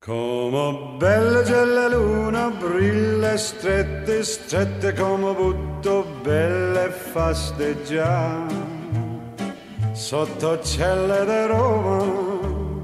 Come bella c'è la luna, brilla strette, strette come butto, belle fasteggiare sotto celle di Roma.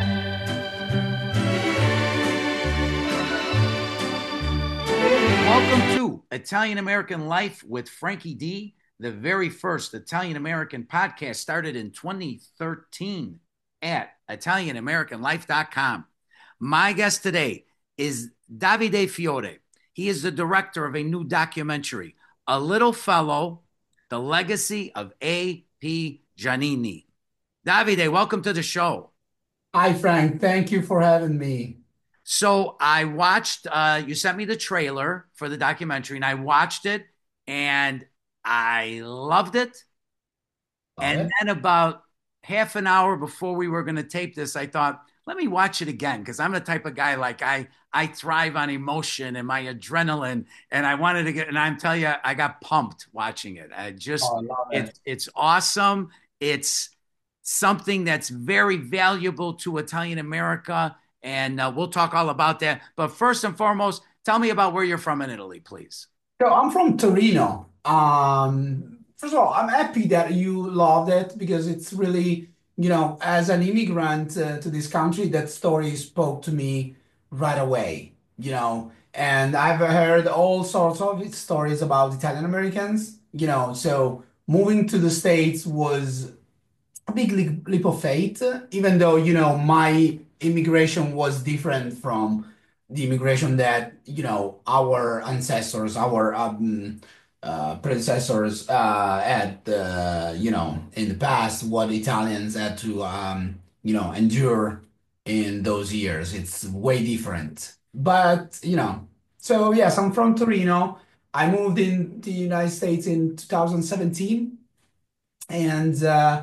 Welcome to Italian American Life with Frankie D. The very first Italian American podcast started in 2013 at ItalianAmericanLife.com. My guest today is Davide Fiore. He is the director of a new documentary, A Little Fellow, The Legacy of A.P. Giannini. Davide, welcome to the show. Hi, Frank. Thank you for having me. So I watched, you sent me the trailer for the documentary, and I watched it and I loved it. Love And it. then about half an hour before we were going to tape this, I thought, let me watch it again because I'm the type of guy like I thrive on emotion and my adrenaline, and I wanted to get, and I'm telling you, I got pumped watching it. I just, Oh, I love it. it's awesome. It's something that's very valuable to Italian America, and we'll talk all about that. But first and foremost, tell me about where you're from in Italy, please. So I'm from Torino. First of all, I'm happy that you loved it because it's really, as an immigrant to this country, that story spoke to me right away, and I've heard all sorts of stories about Italian Americans, so moving to the States was a big leap of faith, even though, my immigration was different from the immigration that, our ancestors, our predecessors had, in the past, what Italians had to, endure in those years. It's way different. But, so yes, I'm from Torino. I moved in the United States in 2017 and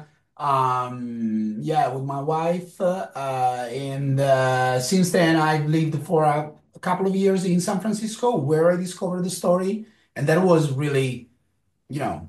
yeah, with my wife, and since then I've lived for a couple of years in San Francisco, where I discovered the story, and that was really, you know,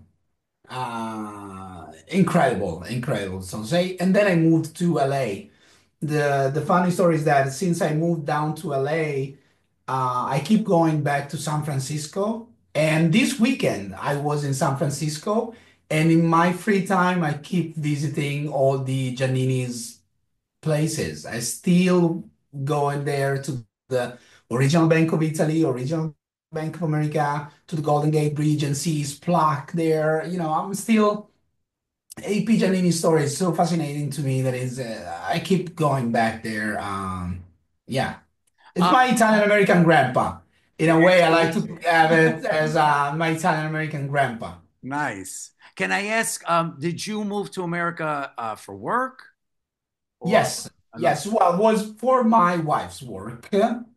incredible, so to say. And then I moved to LA. The funny story is that since I moved down to LA, I keep going back to San Francisco. And this weekend I was in San Francisco, and in my free time I keep visiting all the Giannini's places. I still go in there to the original Bank of Italy, original Bank of America, to the Golden Gate Bridge and see his plaque there. I'm still AP Giannini story is so fascinating to me that is I keep going back there. Yeah, it's Uh, my Italian American grandpa. In a way, I like to Absolutely. have it as my Italian American grandpa. Nice. Can I ask, did you move to America for work or Yes, another? yes. Well, it was for my wife's work.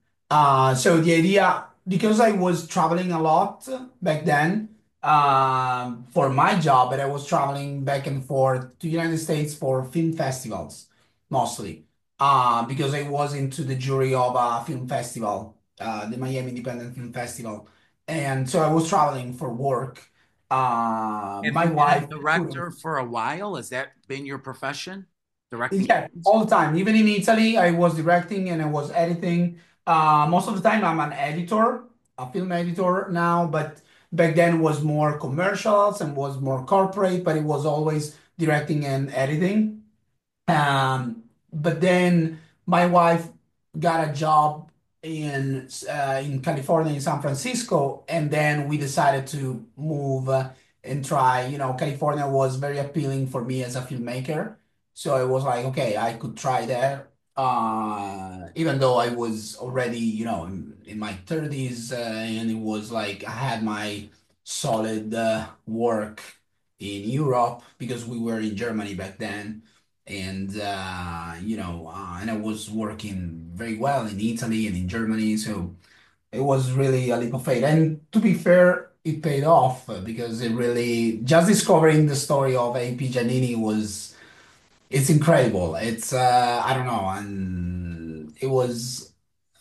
So the idea, because I was traveling a lot back then, for my job, but I was traveling back and forth to United States for film festivals, mostly. Because I was into the jury of a film festival, the Miami Independent Film Festival, and so I was traveling for work. Have My you been a wife couldn't. director for a while? Has that been your profession? Directing Yeah, movies? all the time. Even in Italy, I was directing and I was editing. Most of the time, I'm an editor, a film editor now, but back then was more commercials and was more corporate, but it was always directing and editing. But then my wife got a job in California, in San Francisco, and then we decided to move and try. California was very appealing for me as a filmmaker, so I was like, okay, I could try there. Even though I was already, in my 30s, and it was like I had my solid work in Europe because we were in Germany back then and and I was working very well in Italy and in Germany, so it was really a leap of faith. And to be fair, it paid off because it really just discovering the story of AP Giannini was it's incredible. It's I don't know, and it was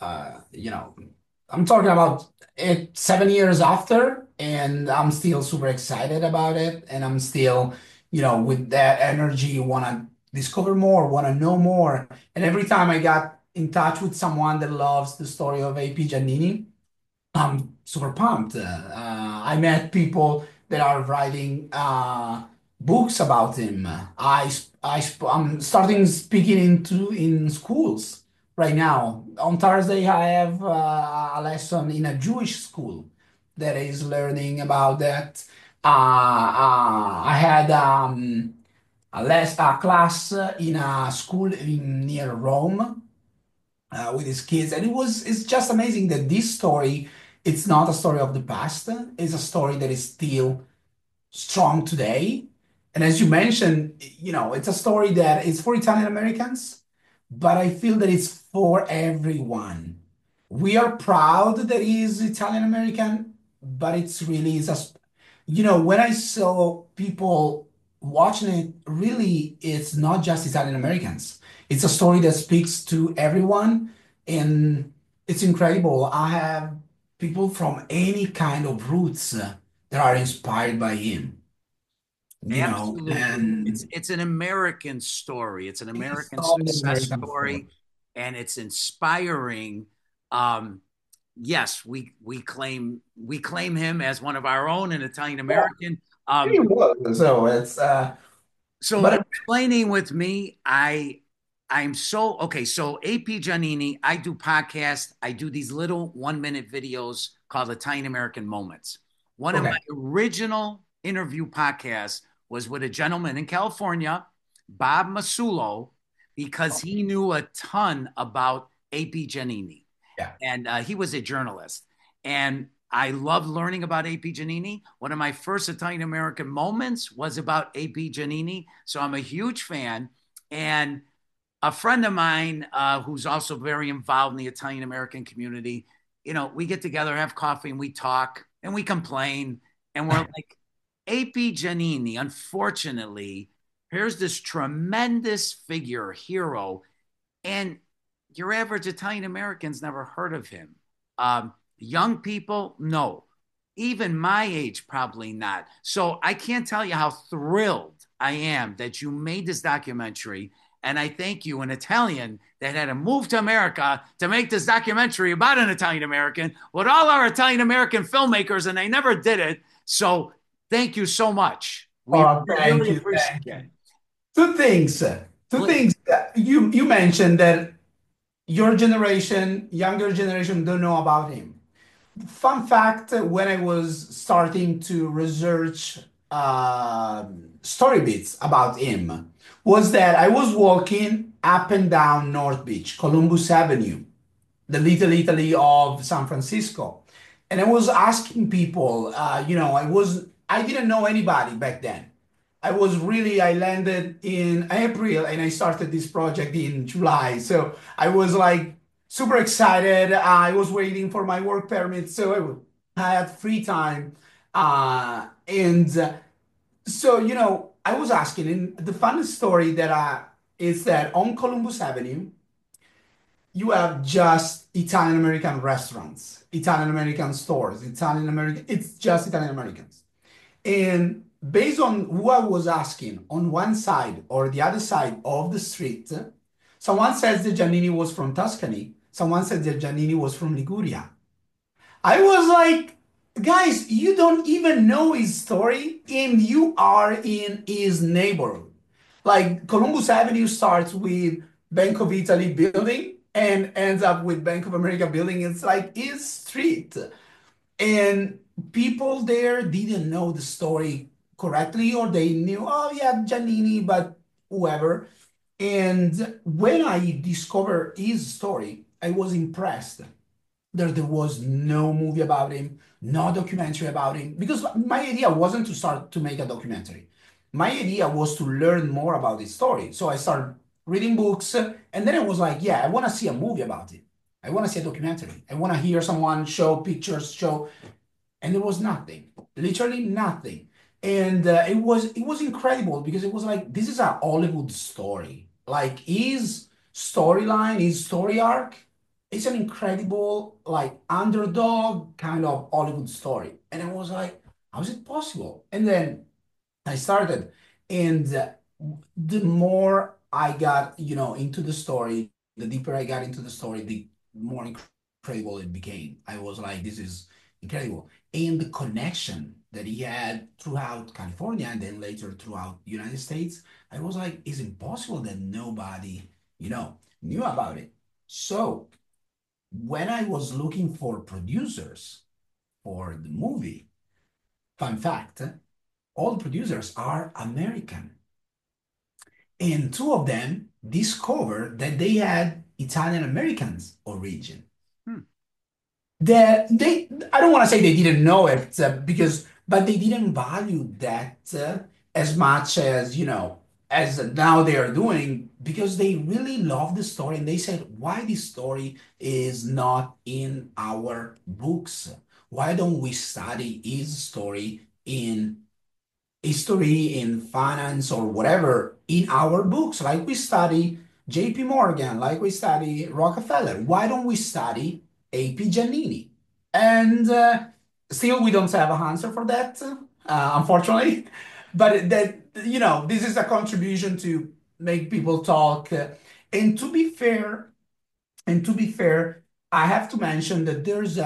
I'm talking about it 7 years after, and I'm still super excited about it, and I'm still, with that energy, want to discover more, want to know more. And every time I got in touch with someone that loves the story of AP Giannini. I'm super pumped. I met people that are writing books about him. I'm starting speaking in schools right now. On Thursday, I have a lesson in a Jewish school that is learning about that. I had a class in a school near Rome with his kids, and it's just amazing that this story, it's not a story of the past. It's a story that is still strong today. And as you mentioned, it's a story that is for Italian Americans, but I feel that it's for everyone. We are proud that he is Italian American, but it's really is when I saw people watching it, really, it's not just Italian Americans. It's a story that speaks to everyone, and it's incredible. I have people from any kind of roots that are inspired by him, Absolutely. It's and it's an American story. It's an it's American all the success American story. story, and it's inspiring. Um, yes, we claim him as one of our own, an Italian Yeah, American. he was. So So but explaining with me, I'm so okay. So AP Giannini, I do podcasts. I do these little 1 minute videos called Italian American Moments. One of my okay. original interview podcasts was with a gentleman in California, Bob Masulo, because he knew a ton about AP Giannini, Yeah. and he was a journalist. And I loved learning about AP Giannini. One of my first Italian American moments was about AP Giannini, so I'm a huge fan. And a friend of mine who's also very involved in the Italian American community, we get together, have coffee, and we talk and we complain. And we're like, AP Giannini, unfortunately, here's this tremendous figure, hero, and your average Italian Americans never heard of him. Young people, no. Even my age, probably not. So I can't tell you how thrilled I am that you made this documentary. And I thank you, an Italian that had to move to America to make this documentary about an Italian American with all our Italian American filmmakers, and they never did it. So thank you so much. We Oh, thank really you, appreciate thank it. you. Two things. Two Please. things. You mentioned that your generation, younger generation, don't know about him. Fun fact, when I was starting to research story bits about him, was that I was walking up and down North Beach, Columbus Avenue, the Little Italy of San Francisco. And I was asking people, I didn't know anybody back then. I landed in April and I started this project in July. So I was like super excited. I was waiting for my work permit. So I had free time. And I was asking, and the funny story is that on Columbus Avenue, you have just Italian American restaurants, Italian American stores, Italian American, it's just Italian Americans. And based on who I was asking on one side or the other side of the street, someone says that Giannini was from Tuscany, someone said that Giannini was from Liguria. I was like, guys, you don't even know his story and you are in his neighborhood. Like Columbus Avenue starts with Bank of Italy building and ends up with Bank of America building. It's like his street. And people there didn't know the story correctly, or they knew, oh yeah, Giannini, but whoever. And when I discovered his story, I was impressed. There was no movie about him, no documentary about him, because my idea wasn't to start to make a documentary. My idea was to learn more about his story. So I started reading books, and then I was like, yeah, I want to see a movie about it. I want to see a documentary. I want to hear someone show pictures, show, and there was nothing, literally nothing. And it was incredible because it was like this is a Hollywood story. Like his storyline, his story arc, it's an incredible like underdog kind of Hollywood story. And I was like, how is it possible? And then I started, and the more I got into the story, the deeper I got into the story, the more incredible it became. I was like, this is incredible. And the connection that he had throughout California and then later throughout the United States, I was like, it's impossible that nobody, knew about it. So when I was looking for producers for the movie, fun fact, all the producers are American. And two of them discovered that they had Italian Americans origin. Hmm. That they I don't want to say they didn't know it but they didn't value that as much as now they are doing because they really love the story and they said why this story is not in our books, why don't we study his story in history, in finance, or whatever in our books, like we study J.P. Morgan, like we study Rockefeller. Why don't we study A.P. Giannini? And still, we don't have an answer for that, unfortunately. But this is a contribution to make people talk. And to be fair, I have to mention that there's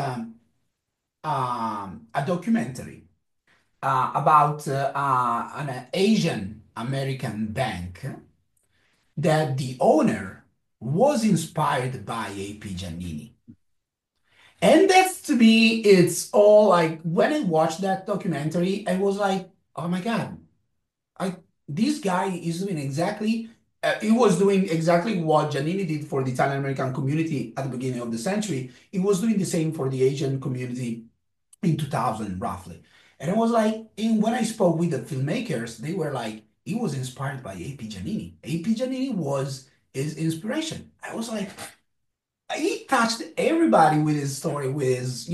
a documentary about an Asian American bank that the owner was inspired by A.P. Giannini. And that's to me, it's all like when I watched that documentary, I was like, oh my God, I this guy is doing exactly he was doing exactly what Giannini did for the Italian American community at the beginning of the century. He was doing the same for the Asian community in 2000 roughly. And I was like, and when I spoke with the filmmakers, they were like, he was inspired by A.P. Giannini. A.P. Giannini was his inspiration. I was like, he touched everybody with his story, with his,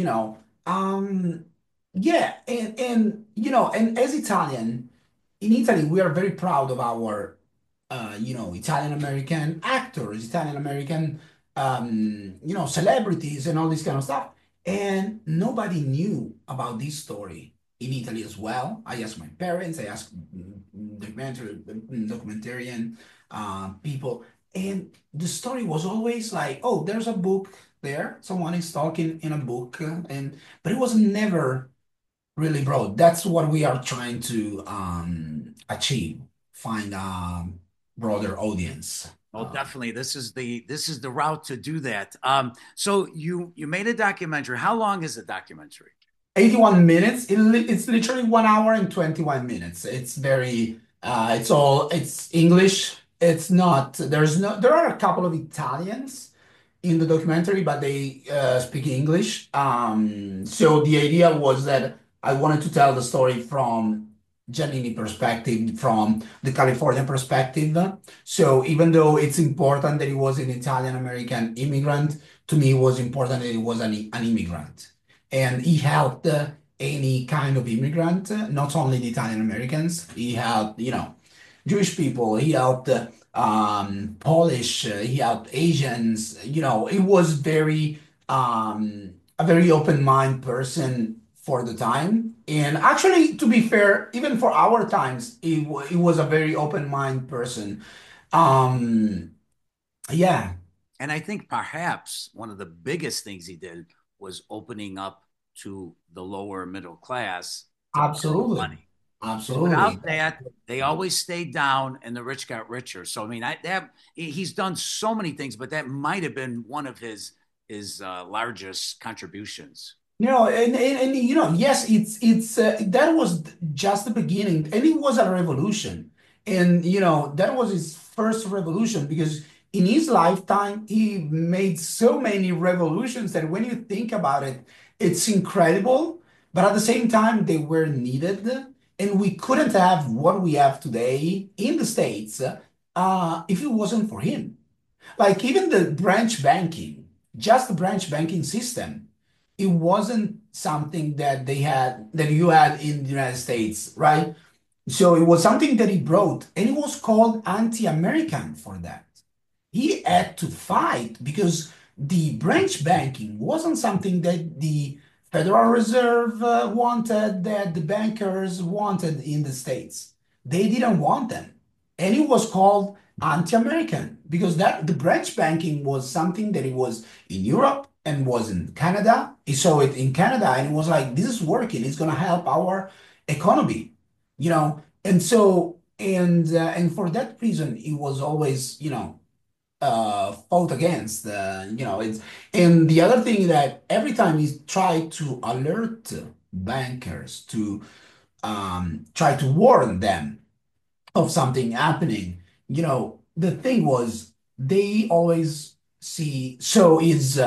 yeah, and as Italian, in Italy, we are very proud of our, Italian American actors, Italian American, celebrities and all this kind of stuff. And nobody knew about this story in Italy as well. I asked my parents, I asked documentarian people, and the story was always like, oh, there's a book there, someone is talking in a book, but it was never really broad. That's what we are trying to achieve, find a broader audience. Oh, definitely. This is the route to do that. So you made a documentary. How long is the documentary? 81 minutes. It's literally 1 hour and 21 minutes. It's very, it's English. It's not, there are a couple of Italians in the documentary, but they speak English. So the idea was that I wanted to tell the story from Giannini perspective, from the California perspective. So even though it's important that he was an Italian American immigrant, to me it was important that he was an immigrant. And he helped any kind of immigrant, not only the Italian Americans. He helped, Jewish people. He helped Polish. He helped Asians. It was a very open mind person for the time. And actually, to be fair, even for our times, he was a very open mind person. Um, yeah, And I think perhaps one of the biggest things he did was opening up to the lower middle class to borrow absolutely, money. absolutely. Without that, they always stayed down and the rich got richer. So I mean, he's done so many things, but that might have been one of his largest contributions. Yes, it's that was just the beginning, and it was a revolution, and that was his first revolution because in his lifetime he made so many revolutions that when you think about it, it's incredible, but at the same time they were needed, and we couldn't have what we have today in the States if it wasn't for him. Like even the branch banking, just the branch banking system, it wasn't something that you had in the United States, right? So it was something that he brought, and it was called anti-American for that. He had to fight because the branch banking wasn't something that the Federal Reserve wanted, that the bankers wanted in the States. They didn't want them. And it was called anti-American because that the branch banking was something that it was in Europe and was in Canada. He saw it in Canada and it was like, this is working. It's gonna help our economy, And so and for that reason, it was always, fought against. It's and the other thing that every time he tried to alert bankers to try to warn them of something happening. The thing was they always see so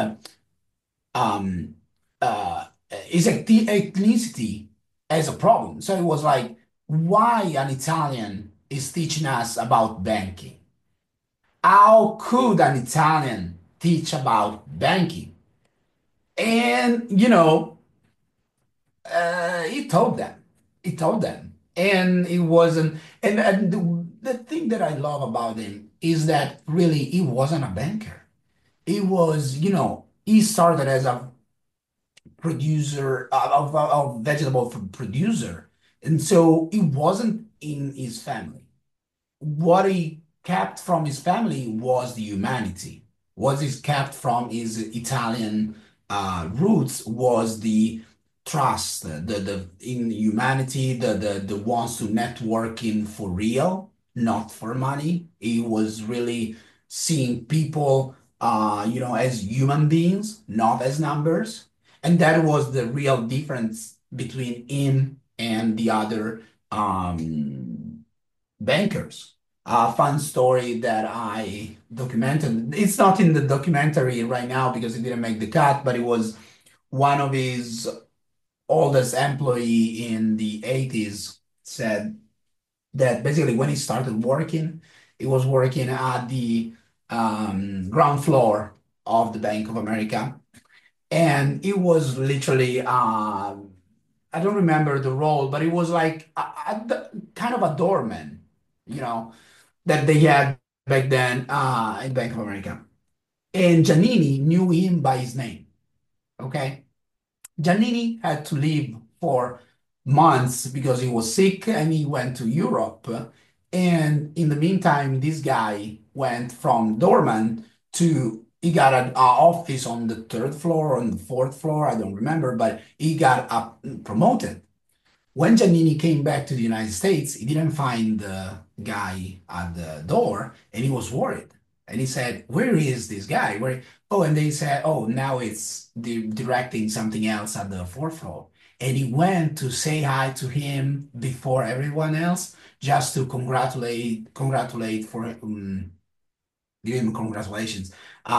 um is ethnicity as a problem. So it was like, why an Italian is teaching us about banking? How could an Italian teach about banking? And he told them. He told them. And it wasn't, and the thing that I love about him is that really he wasn't a banker. He was, he started as a producer of vegetable producer. And so it wasn't in his family. What he kept from his family was the humanity. What he kept from his Italian roots was the trust, the in humanity, the wants to network in for real, not for money. He was really seeing people, as human beings, not as numbers, and that was the real difference between him and the other bankers. A fun story that I documented. It's not in the documentary right now because it didn't make the cut, but it was one of his oldest employee in the 80s said that basically when he started working, he was working at the ground floor of the Bank of America. And it was literally, I don't remember the role, but it was like kind of a doorman, you know, that they had back then in Bank of America. And Giannini knew him by his name. Okay. Giannini had to leave for months because he was sick and he went to Europe. And in the meantime, this guy went from doorman to he got an office on the third floor, on the fourth floor, I don't remember, but he got promoted. When Giannini came back to the United States, he didn't find the guy at the door and he was worried. And he said, where is this guy? Where? Oh, and they said, oh, now it's directing something else at the fourth floor. And he went to say hi to him before everyone else, just to congratulate for give him congratulations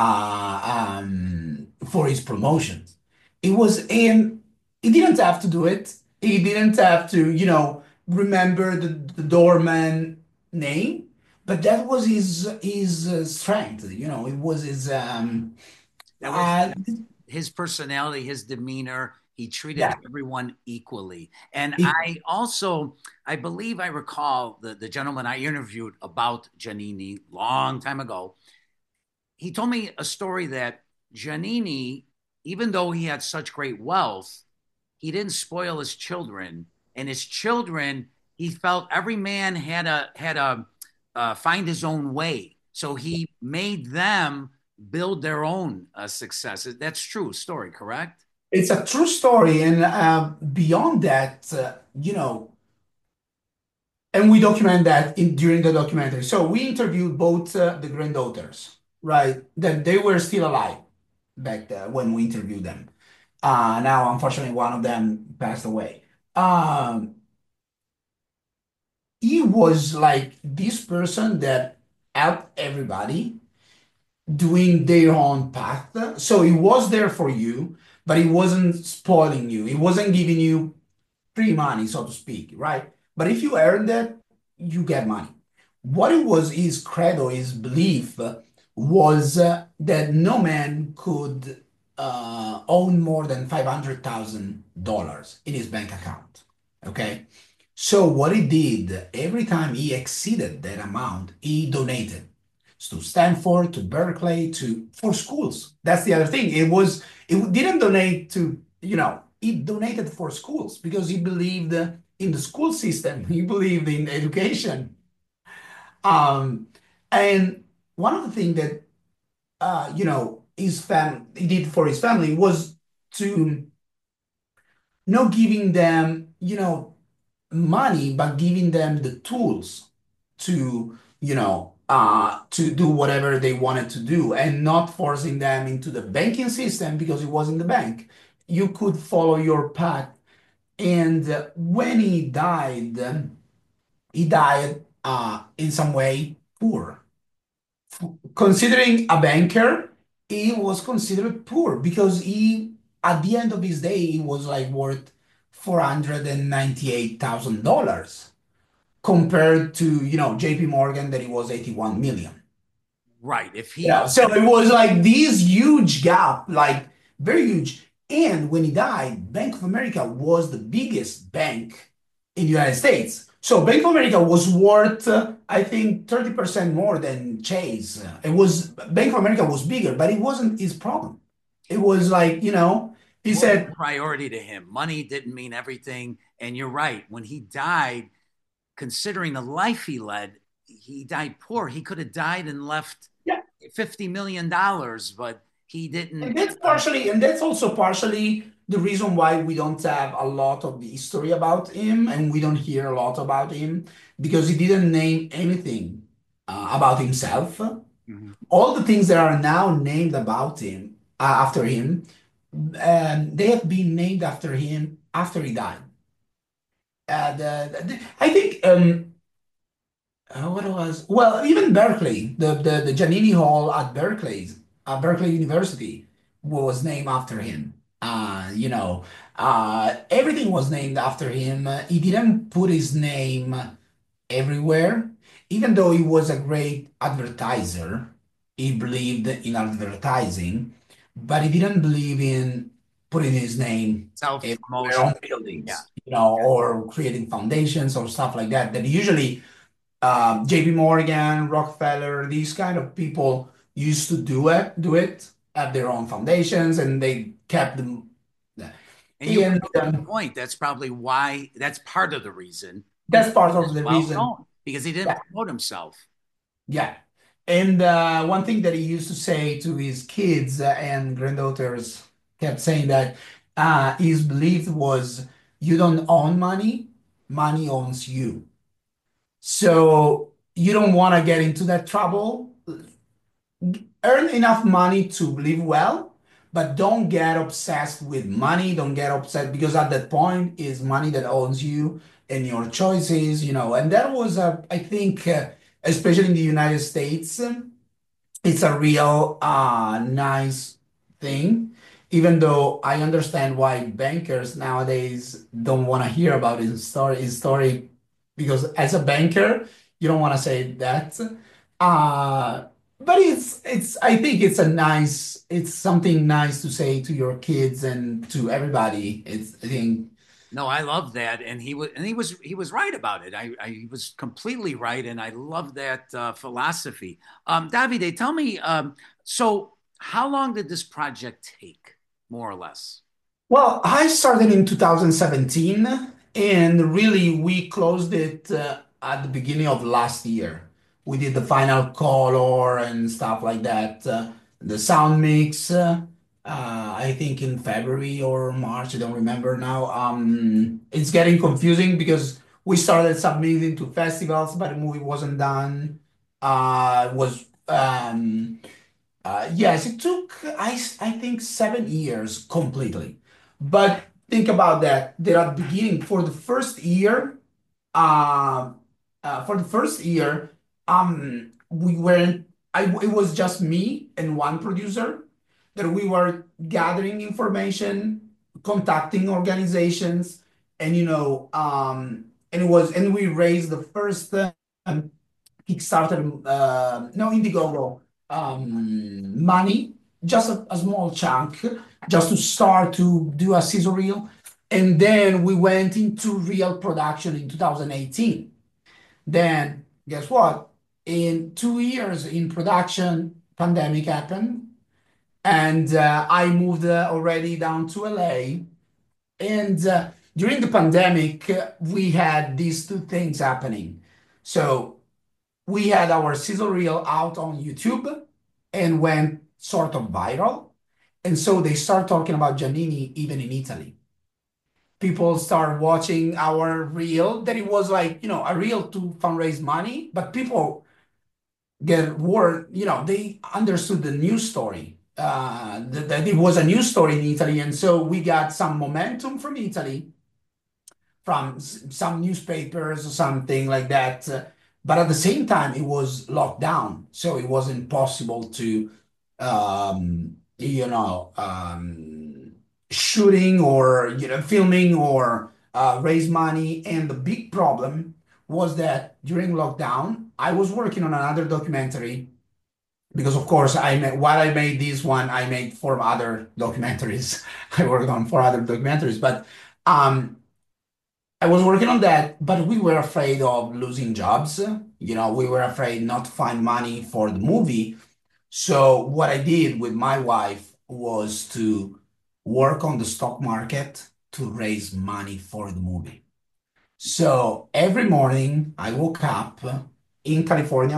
for his promotions. It was, and he didn't have to do it. He didn't have to, remember the doorman name, but that was his strength. It was his That was uh, his personality, his demeanor. He treated yeah. everyone equally. And He, I believe I recall the gentleman I interviewed about Giannini long time ago. He told me a story that Giannini, even though he had such great wealth, he didn't spoil his children. And his children, he felt every man had a find his own way. So he made them build their own success. That's true story, correct? it's a true story, and beyond that, and we document that during the documentary. So we interviewed both the granddaughters, right? That they were still alive back there when we interviewed them. Now, unfortunately, one of them passed away. Um, he was like this person that helped everybody doing their own path. So he was there for you, but he wasn't spoiling you. He wasn't giving you free money, so to speak, right? But if you earn that, you get money. What it was, his credo, his belief was that no man could own more than $500,000 in his bank account. Okay. So what he did, every time he exceeded that amount, he donated to Stanford, to Berkeley, to for schools. That's the other thing. It didn't donate to, he donated for schools because he believed in the school system. He believed in education. Um, And one of the things that his fam he did for his family was to not giving them, money, but giving them the tools to, to do whatever they wanted to do and not forcing them into the banking system because it was in the bank. You could follow your path. And when he died in some way poor. Considering a banker, he was considered poor because at the end of his day, he was like worth $498,000 compared to, JP Morgan that it was 81 million. Right. If Yeah, he, so it was like this huge gap, like very huge. And when he died, Bank of America was the biggest bank in the United States. So Bank of America was worth, I think, 30% more than Chase. It was Bank of America was bigger, but it wasn't his problem. It was like, he what was said, the priority to him? Money didn't mean everything. And you're right. When he died, considering the life he led, he died poor. He could have died and left yeah. $50 million, but he And didn't. that's partially, and that's also partially the reason why we don't have a lot of the history about him and we don't hear a lot about him because he didn't name anything about himself. Mhm. All the things that are now named about him, after him, they have been named after him after he died. I think what it was well, even Berkeley, the Giannini Hall at Berkeley University was named after him. Everything was named after him. He didn't put his name everywhere, even though he was a great advertiser. He believed in advertising, but he didn't believe in putting his name Self everywhere promotion. on Yeah. buildings, or creating foundations or stuff like that. That usually JP Morgan, Rockefeller, these kind of people used to do it at their own foundations, and they kept them. And you bring And up a good point. That's probably why, that's part of the reason he that's part of is the well reason. known because he didn't Yeah, promote himself. yeah. And one thing that he used to say to his kids and granddaughters kept saying that his belief was, you don't own money, money owns you. So you don't want to get into that trouble. Earn enough money to live well, but don't get obsessed with money. Don't get upset because at that point is money that owns you and your choices. And that was, I think, especially in the United States, it's a real nice thing. Even though I understand why bankers nowadays don't want to hear about his story, because as a banker, you don't want to say that. Uh, but it's I think it's something nice to say to your kids and to everybody. I think No, I love that, and he was right about it. He was completely right, and I love that philosophy. Davide, tell me, so how long did this project take, more or less? well, I started in 2017, and really we closed it at the beginning of last year. We did the final color and stuff like that. The sound mix, I think in February or March, I don't remember now. It's getting confusing because we started submitting to festivals, but the movie wasn't done. Was Yes, it took, I think, 7 years completely. But think about that. There at the beginning, uh, for the first year, we weren't, it was just me and one producer that we were gathering information, contacting organizations, and, and we raised the first Kickstarter, no, Indiegogo money, just a small chunk, just to start to do a scissor reel. And then we went into real production in 2018. Then guess what? In 2 years in production, pandemic happened, and I moved already down to LA. And during the pandemic, we had these two things happening. So we had our sizzle reel out on YouTube and went sort of viral. And so they start talking about Giannini even in Italy. People start watching our reel that it was like, a reel to fundraise money, but people get word, they understood the news story. That it was a news story in Italy. And so we got some momentum from Italy, from some newspapers or something like that. But at the same time, it was locked down. So it wasn't possible to, shooting or, filming or raise money. And the big problem was that during lockdown, I was working on another documentary because of course while I made this one, I made four other documentaries. I worked on four other documentaries, but um, I was working on that, but we were afraid of losing jobs. We were afraid not to find money for the movie. So what I did with my wife was to work on the stock market to raise money for the movie. So every morning I woke up in California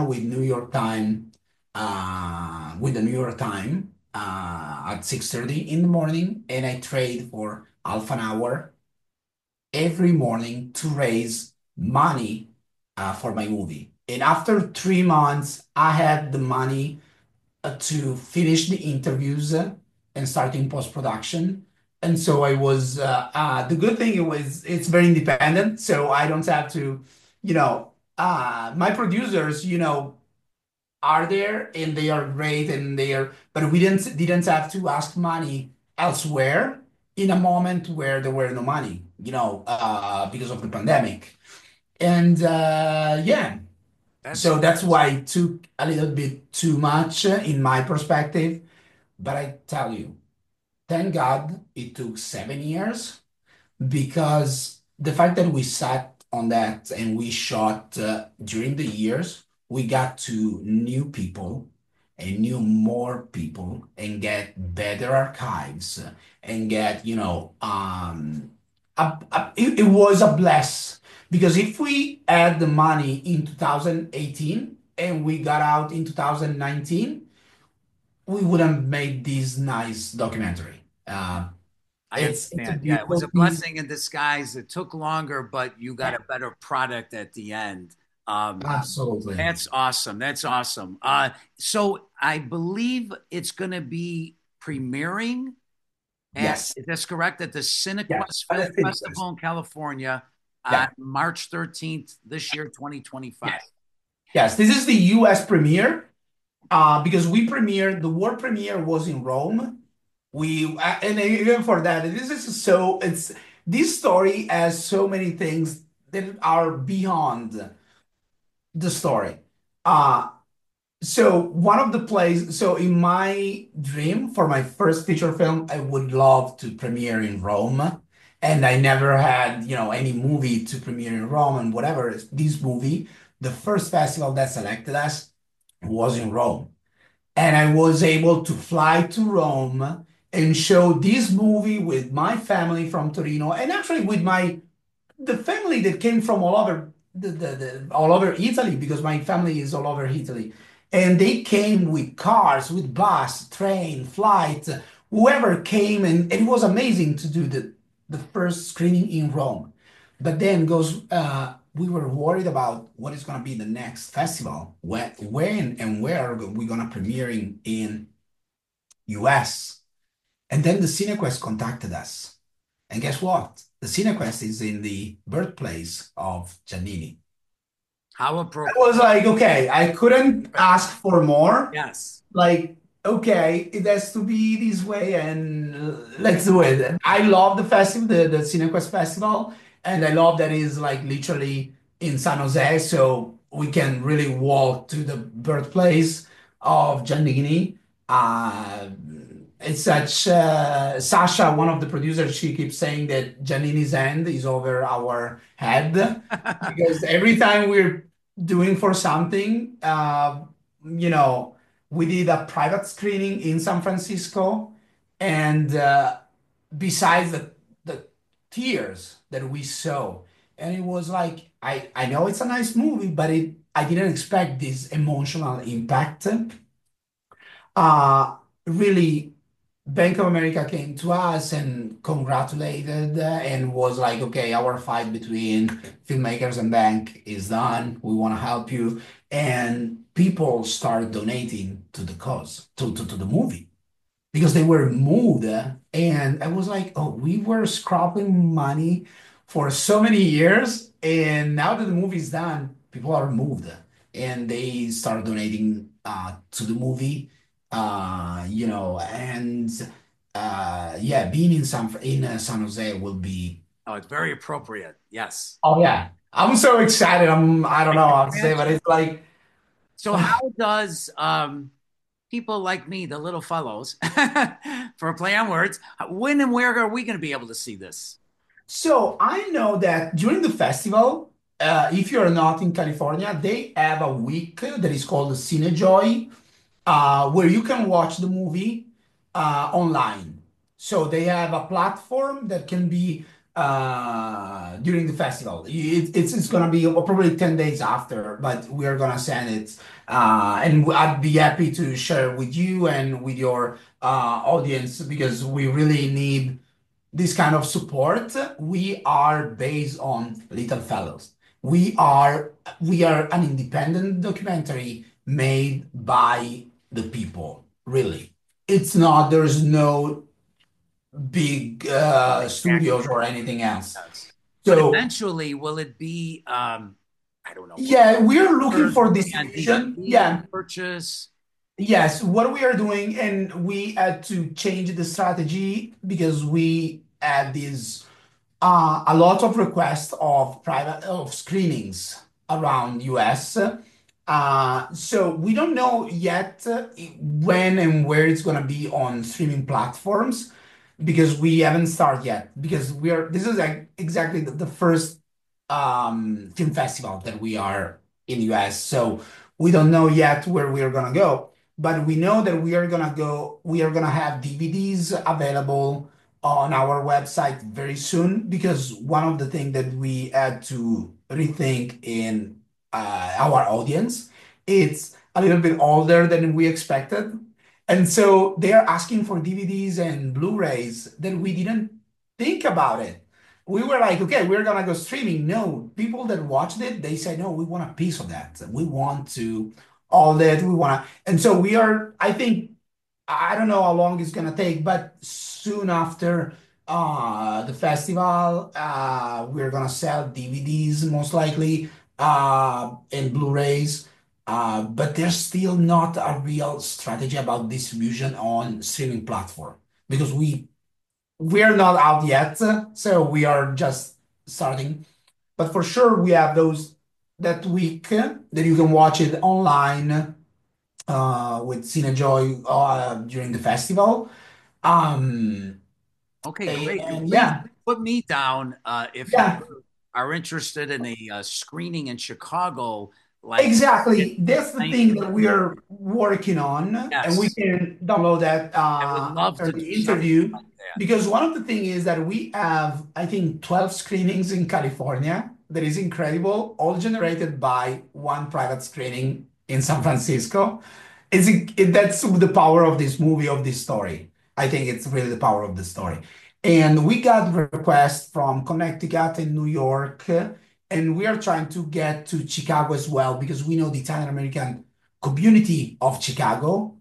with the New York Times at 6:30 in the morning, and I trade for half an hour every morning to raise money for my movie. And after 3 months, I had the money to finish the interviews and starting post-production. And so the good thing it's very independent. So I don't have to, my producers, are there and they are great and but we didn't have to ask money elsewhere in a moment where there were no money, because of the pandemic. And yeah, That's so that's why it took a little bit too much in my perspective. But I tell you, thank God it took 7 years because the fact that we sat on that and we shot during the years, we got to new people and knew more people and get better archives and get, it was a bless because if we had the money in 2018 and we got out in 2019, we would have made this nice documentary. I It's a understand. Yeah, it was beautiful a piece. blessing in disguise. It took longer, but you got a better product at the end. Absolutely. That's awesome. That's awesome. So I believe it's going to be premiering at, Yes. is this correct, at the Yes. Cinequest Film Palestinian Quest. Festival in California on Yeah. March 13th this year, 2025. Yes. Yes. This is the US premiere because we premiered, the world premiere was in Rome. And even for that, this story has so many things that are beyond the story. Uh, So one of the plays, so in my dream for my first feature film, I would love to premiere in Rome. And I never had, any movie to premiere in Rome and whatever. This movie, the first festival that selected us was in Rome. And I was able to fly to Rome and show this movie with my family from Torino and actually with the family that came from all over all over Italy because my family is all over Italy. And they came with cars, with bus, train, flight, whoever came, and it was amazing to do the first screening in Rome. But then we were worried about what is going to be the next festival, when and where are we going to premiere in US. And then the Cinequest contacted us. And guess what? The Cinequest is in the birthplace of Giannini. How I appropriate. was like, okay, I couldn't ask for more. Yes. Like, okay, it has to be this way, and let's do it. I love the festival, the Cinequest Festival, and I love that it's like literally in San Jose, so we can really walk to the birthplace of Giannini. Uh, it's such Sasha, one of the producers, she keeps saying that Giannini's hand is over our head because every time we're doing for something, you know, we did a private screening in San Francisco, and besides the tears that we saw, and it was like I know it's a nice movie, but I didn't expect this emotional impact. Really, Bank of America came to us and congratulated and was like, okay, our fight between filmmakers and bank is done. We want to help you. And people started donating to the cause, to the movie because they were moved. And I was like, oh, we were scrapping money for so many years. And now that the movie's done, people are moved and they start donating to the movie. And yeah, being in San Jose will be. Oh, it's very appropriate. Yes. Oh yeah, I'm so excited. I don't know how to say, but it's like So how does people like me, the little fellows, for a play on words, when and where are we going to be able to see this? so I know that during the festival, if you're not in California, they have a week that is called Cinejoy, where you can watch the movie online. So they have a platform that can be during the festival. It's going to be probably 10 days after, but we are going to send it. And I'd be happy to share with you and with your audience because we really need this kind of support. We are based on Little Fellows. We are an independent documentary made by the people, really. It's not, there's no big studios or anything else. Yes. But So eventually, will it be, I don't know, yeah, we're looking for on distribution. DVD Yeah. purchase? Yes, what we are doing, and we had to change the strategy because we had this a lot of requests of private of screenings around US. So we don't know yet when and where it's gonna be on streaming platforms because we haven't started yet because we're this is like exactly the first film festival that we are in the US. So we don't know yet where we are gonna go, but we know that we are gonna have DVDs available on our website very soon because one of the things that we had to rethink in our audience, it's a little bit older than we expected. And so they are asking for DVDs and Blu-rays that we didn't think about it. We were like, okay, we're gonna go streaming. No, people that watched it, they said, no, we want a piece of that. We want to all that. We want to, and so we are, I think I don't know how long it's gonna take, but soon after the festival, we're gonna sell DVDs most likely and Blu-rays. But there's still not a real strategy about distribution on streaming platform because we're not out yet, so we are just starting. But for sure, we have those that week that you can watch it online with Cinejoy during the festival. Um, Okay, great. And and please yeah, put me down if you yeah, are interested in a screening in Chicago, like, exactly. That's the thing that we 19. are working on, and we Yes, can download that I would love after to the do something interview. like that. Because one of the things is that we have, I think, 12 screenings in California. That is incredible, all generated by one private screening in San Francisco. That's the power of this movie, of this story. I think it's really the power of the story. And we got requests from Connecticut and New York, and we are trying to get to Chicago as well because we know the Italian American community of Chicago.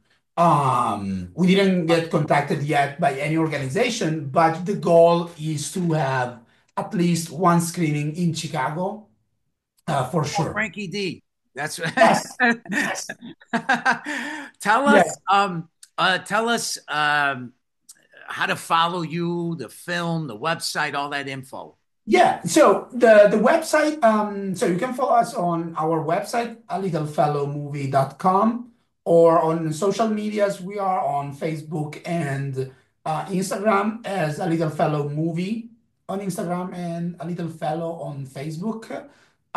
We didn't get contacted yet by any organization, but the goal is to have at least one screening in Chicago, for Oh, sure. Frankie D. That's Yes, yes, tell yeah. us tell us how to follow you, the film, the website, all that info. Yeah, so the website, so you can follow us on our website, alittlefellowmovie.com, or on social medias. We are on Facebook and Instagram as A Little Fellow Movie on Instagram and A Little Fellow on Facebook.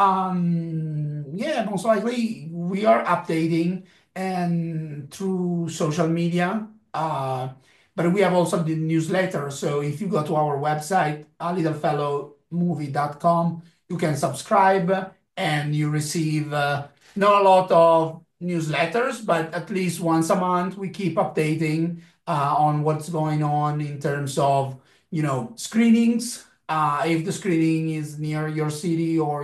Yeah, most likely we are updating and through social media. But we have also the newsletter. So if you go to our website, alittlefellowmovie.com, you can subscribe and you receive Not a lot of newsletters, but at least once a month we keep updating on what's going on in terms of, screenings. If the screening is near your city or,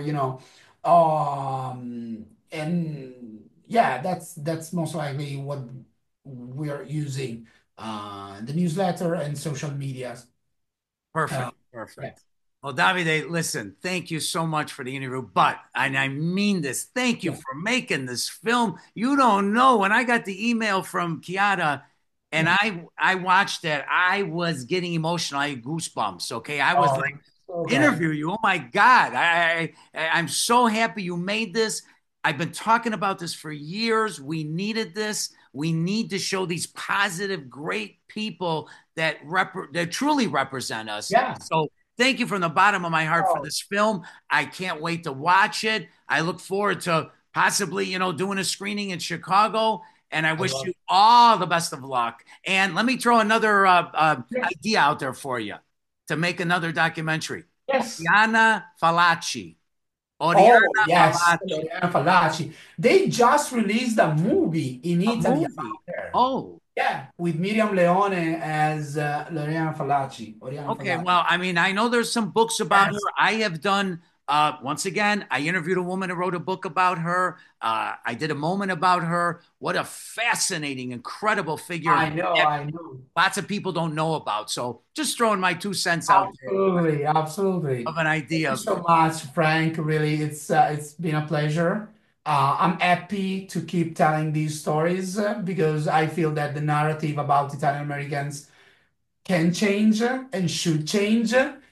and yeah, that's most likely what we're using, the newsletter and social medias. Perfect. Uh, yeah. Perfect. Well, Davide, listen, thank you so much for the interview. But, and I mean this, thank you Yeah. for making this film. You don't know when I got the email from Kiara and Yeah. I watched it, I was getting emotional. I had goosebumps. Okay. I was like, Oh, so glad. interview you. Oh my God. I'm so happy you made this. I've been talking about this for years. We needed this. We need to show these positive, great people that truly represent us. Yeah. So thank you from the bottom of my heart for Oh, this film. I can't wait to watch it. I look forward to possibly, doing a screening in Chicago. And I I wish love you all the best of luck. And let me throw another it. idea out there for you to make another documentary. Yes. Oriana Fallaci. Oh, Oriana yes. Fallaci. Loriana Fallaci. They just released a movie in A Italy about movie. her. Oh, Yeah, with Miriam Leone as Loriana Fallaci. Oriana okay. Fallaci. Well, I mean, I know there's some books about her. Yes. I have done, once again, I interviewed a woman who wrote a book about her. I did a moment about her. What a fascinating, incredible figure I know, that I know. lots of people don't know about. So just throwing my 2 cents out there Absolutely, absolutely. of an Thank you idea. so much, Frank. Really, it's been a pleasure. I'm happy to keep telling these stories because I feel that the narrative about Italian Americans can change and should change.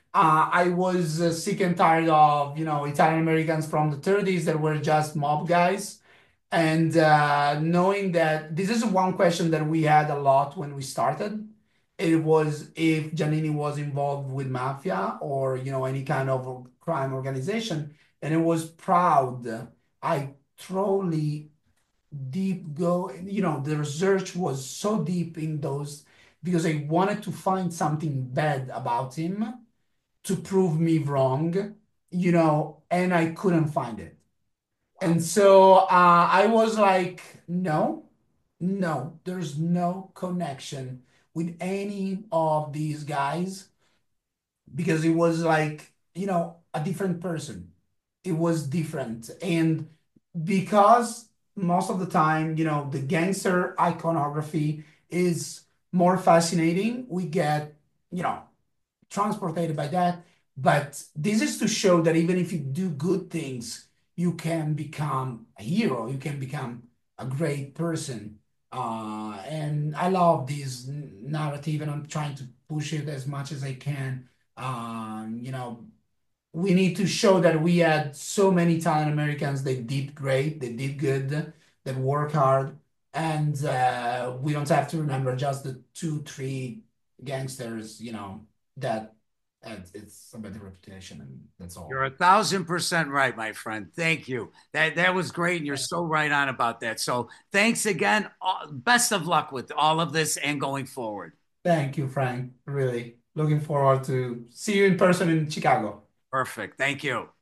I was sick and tired of, Italian Americans from the 30s that were just mob guys. And knowing that this is one question that we had a lot when we started. It was if Giannini was involved with mafia or, any kind of crime organization. And it was proud. I truly deep go, the research was so deep in those because I wanted to find something bad about him to prove me wrong, and I couldn't find it. Wow. And so I was like, no, no, there's no connection with any of these guys because it was like, a different person. It was different. And because most of the time, the gangster iconography is more fascinating, we get, you know, transported by that. But this is to show that even if you do good things, you can become a hero, you can become a great person. And I love this narrative, and I'm trying to push it as much as I can. You know, we need to show that we had so many Italian Americans that did great, they did good, that work hard, and we don't have to remember just the two, three gangsters, that it's a better reputation, and that's You're all. 1,000% right, my friend. Thank you. That was great, and you're so right on about that. So thanks again. Best of luck with all of this and going forward. Thank you, Frank. Really looking forward to see you in person in Chicago. Perfect. Thank you.